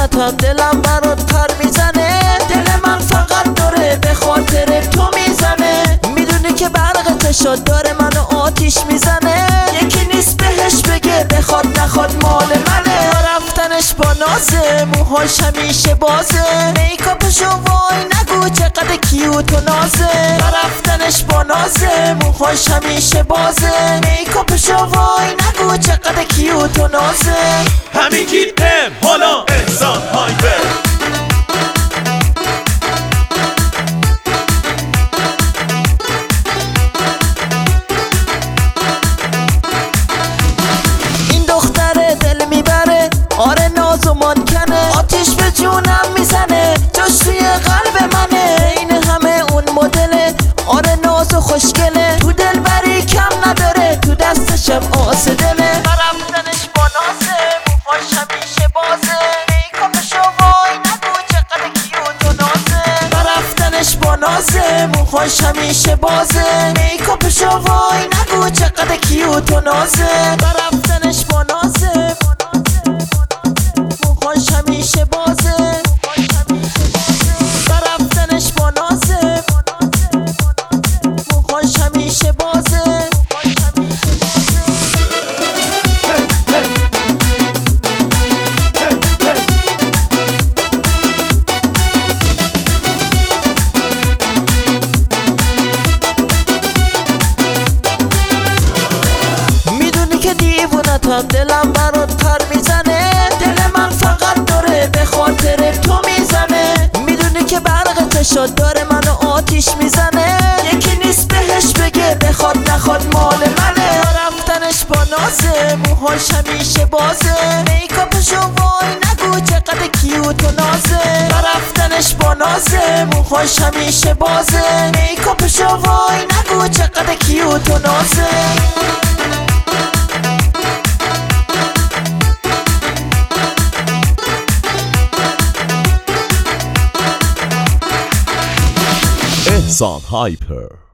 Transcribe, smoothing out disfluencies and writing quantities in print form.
دیوونتم، دلم برات پر میزنه. دل من فقط داره به خاطر تو میزنه. میدونی که برق تشاد داره منو آتیش میزنه. یکی نیست بهش بگه بخواد نخواد مال منه. رفتنش با نازه، موهاش همیشه بازه. میکاپشو وای نگو چقدر کیوت و نازه. رفتنش با نازه، موهاش همیشه بازه. میکاپشو وای نگو چقدر کیوت و نازه. همین کیپم حالا احسان هایپر. این دختره دل میبره، آره ناز و منکنه. آتیش به جونم میزنه، جاش توی قلب منه. این همه اون مدله، آره ناز و خوشگله. تو دل بری کم نداره، تو دستشم آس دله. رفتنش با نازه، موهاش همیشه بازه. میکاپشو وای نگو چقدر کیوت و نازه. رفتنش با نازه، موهاش همیشه بازه. میکاپشو وای نگو چقدر کیوت و نازه. رفتنش با نازه، موهاش همیشه بازه. رفتنش با نازه، موهاش همیشه بازه. میدونی که دیوونتم، دلم برات پر میزنه. دل من فقط داره به خاطر تو میزنه. میدونی که برق تشاد داره منو آتیش میزنه. یکی نیست بهش بگه بخواد نخواد مال منه. رفتنش با نازه، موهاش همیشه بازه. میکاپشو وای نگو چقدر کیوت و نازه. رفتنش با نازه، موهاش همیشه بازه. میکاپشو وای نگو چقدر کیوت و نازه. احسان هایپر.